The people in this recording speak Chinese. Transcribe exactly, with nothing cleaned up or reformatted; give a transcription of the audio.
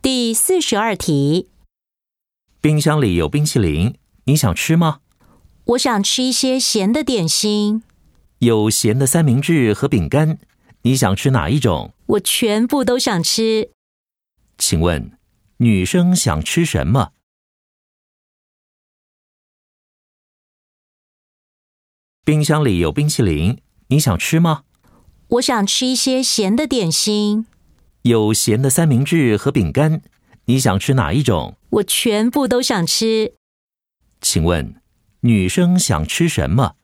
第四十二题， 冰箱里有冰淇淋，你想吃吗？ 我想吃一些咸的点心。 有咸的三明治和饼干，你想吃哪一种？ 我全部都想吃。 请问，女生想吃什么？冰箱里有冰淇淋，你想吃吗？ 我想吃一些咸的点心。 有咸的三明治和饼干，你想吃哪一种？ 我全部都想吃。 请问，女生想吃什么？